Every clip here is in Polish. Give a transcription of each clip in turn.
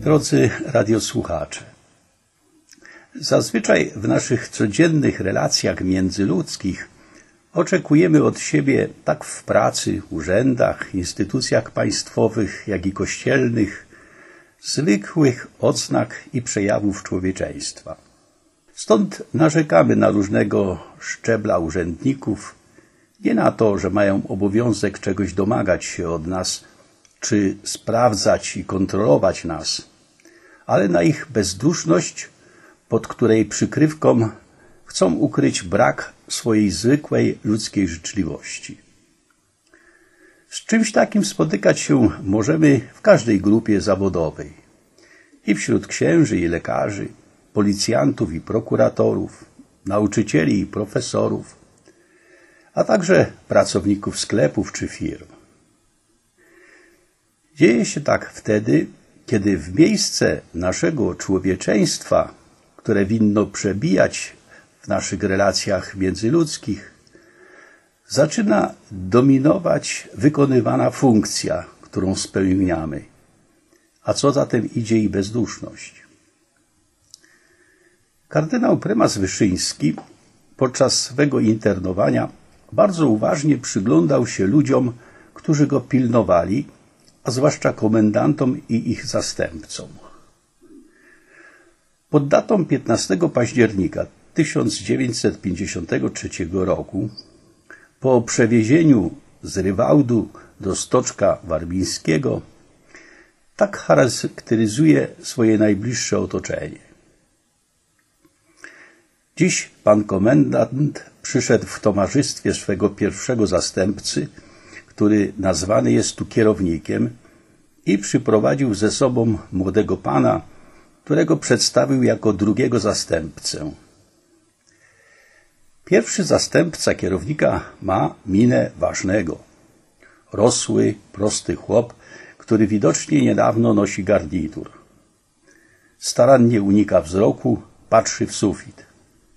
Drodzy radiosłuchacze, zazwyczaj w naszych codziennych relacjach międzyludzkich oczekujemy od siebie tak w pracy, urzędach, instytucjach państwowych, jak i kościelnych zwykłych odznak i przejawów człowieczeństwa. Stąd narzekamy na różnego szczebla urzędników, nie na to, że mają obowiązek czegoś domagać się od nas, czy sprawdzać i kontrolować nas, ale na ich bezduszność, pod której przykrywką chcą ukryć brak swojej zwykłej ludzkiej życzliwości. Z czymś takim spotykać się możemy w każdej grupie zawodowej. I wśród księży i lekarzy, policjantów i prokuratorów, nauczycieli i profesorów, a także pracowników sklepów czy firm. Dzieje się tak wtedy, kiedy w miejsce naszego człowieczeństwa, które winno przebijać w naszych relacjach międzyludzkich, zaczyna dominować wykonywana funkcja, którą spełniamy, a co za tym idzie i bezduszność. Kardynał prymas Wyszyński podczas swego internowania bardzo uważnie przyglądał się ludziom, którzy go pilnowali, a zwłaszcza komendantom i ich zastępcom. Pod datą 15 października 1953 roku, po przewiezieniu z Rywałdu do Stoczka Warmińskiego, tak charakteryzuje swoje najbliższe otoczenie. Dziś pan komendant przyszedł w towarzystwie swego pierwszego zastępcy, który nazwany jest tu kierownikiem, i przyprowadził ze sobą młodego pana, którego przedstawił jako drugiego zastępcę. Pierwszy zastępca kierownika ma minę ważnego. Rosły, prosty chłop, który widocznie niedawno nosi garnitur. Starannie unika wzroku, patrzy w sufit.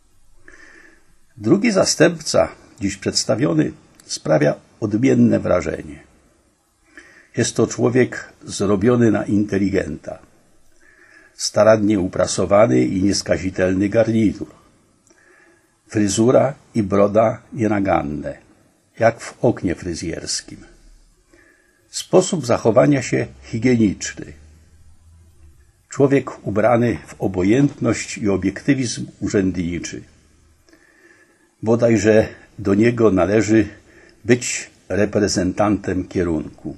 Drugi zastępca, dziś przedstawiony, sprawia odmienne wrażenie. Jest to człowiek zrobiony na inteligenta. Starannie uprasowany i nieskazitelny garnitur. Fryzura i broda nienaganne, jak w oknie fryzjerskim. Sposób zachowania się higieniczny. Człowiek ubrany w obojętność i obiektywizm urzędniczy. Bodajże do niego należy być reprezentantem kierunku.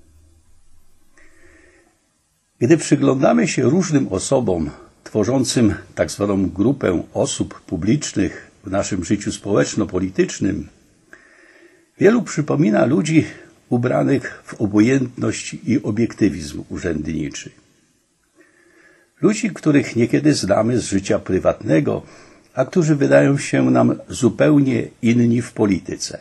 Gdy przyglądamy się różnym osobom tworzącym tak zwaną grupę osób publicznych w naszym życiu społeczno-politycznym, wielu przypomina ludzi ubranych w obojętność i obiektywizm urzędniczy. Ludzi, których niekiedy znamy z życia prywatnego, a którzy wydają się nam zupełnie inni w polityce.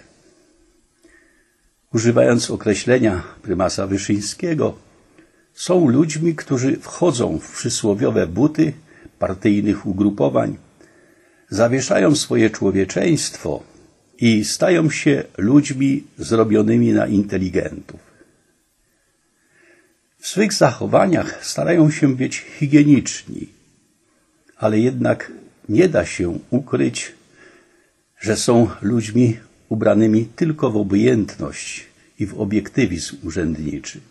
Używając określenia prymasa Wyszyńskiego, są ludźmi, którzy wchodzą w przysłowiowe buty partyjnych ugrupowań, zawieszają swoje człowieczeństwo i stają się ludźmi zrobionymi na inteligentów. W swych zachowaniach starają się być higieniczni, ale jednak nie da się ukryć, że są ludźmi ubranymi tylko w obojętność i w obiektywizm urzędniczy.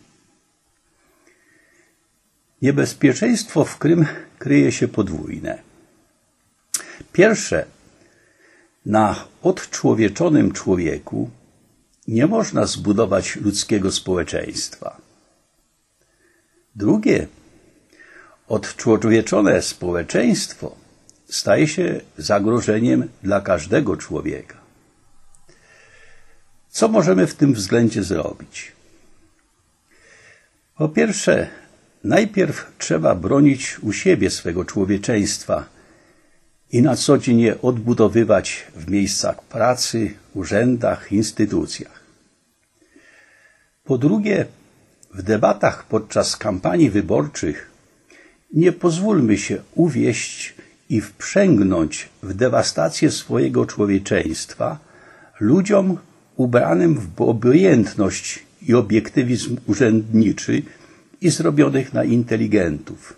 Niebezpieczeństwo, w którym kryje się podwójne. Pierwsze, na odczłowieczonym człowieku nie można zbudować ludzkiego społeczeństwa. Drugie, odczłowieczone społeczeństwo staje się zagrożeniem dla każdego człowieka. Co możemy w tym względzie zrobić? Po pierwsze, najpierw trzeba bronić u siebie swego człowieczeństwa i na co dzień je odbudowywać w miejscach pracy, urzędach, instytucjach. Po drugie, w debatach podczas kampanii wyborczych nie pozwólmy się uwieść i wprzęgnąć w dewastację swojego człowieczeństwa ludziom ubranym w obojętność i obiektywizm urzędniczy i zrobionych na inteligentów,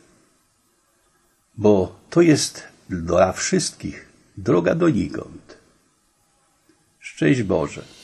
bo to jest dla wszystkich droga donikąd. Szczęść Boże.